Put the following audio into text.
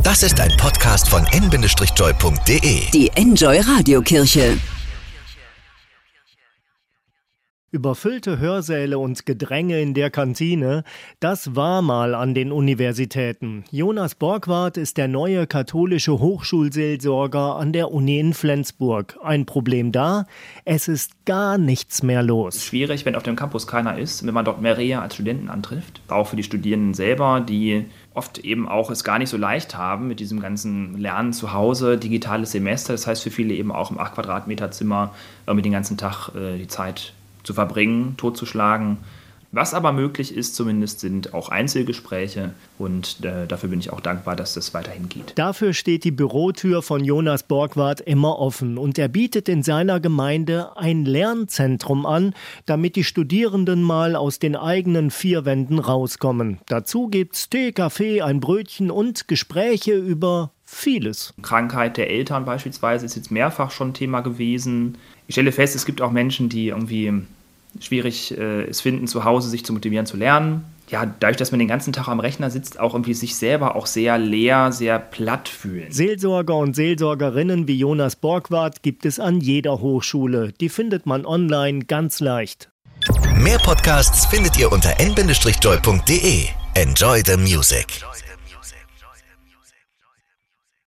Das ist ein Podcast von n-joy.de. Die Enjoy Radiokirche. Überfüllte Hörsäle und Gedränge in der Kantine, das war mal an den Universitäten. Jonas Borgwardt ist der neue katholische Hochschulseelsorger an der Uni in Flensburg. Ein Problem da, es ist gar nichts mehr los. Schwierig, wenn auf dem Campus keiner ist, wenn man dort mehr Reha als Studenten antrifft. Auch für die Studierenden selber, die oft eben auch es gar nicht so leicht haben mit diesem ganzen Lernen zu Hause, digitales Semester. Das heißt für viele eben auch im 8 Quadratmeter Zimmer mit den ganzen Tag die Zeit zu verbringen, totzuschlagen. Was aber möglich ist zumindest, sind auch Einzelgespräche und dafür bin ich auch dankbar, dass das weiterhin geht. Dafür steht die Bürotür von Jonas Borgwardt immer offen und er bietet in seiner Gemeinde ein Lernzentrum an, damit die Studierenden mal aus den eigenen 4 Wänden rauskommen. Dazu gibt's Tee, Kaffee, ein Brötchen und Gespräche über vieles. Krankheit der Eltern beispielsweise ist jetzt mehrfach schon Thema gewesen. Ich stelle fest, es gibt auch Menschen, die irgendwie schwierig es finden, zu Hause sich zu motivieren zu lernen. Ja, dadurch, dass man den ganzen Tag am Rechner sitzt, auch irgendwie sich selber auch sehr leer, sehr platt fühlen. Seelsorger und Seelsorgerinnen wie Jonas Borgwardt gibt es an jeder Hochschule. Die findet man online ganz leicht. Mehr Podcasts findet ihr unter n-joy.de. Enjoy the music.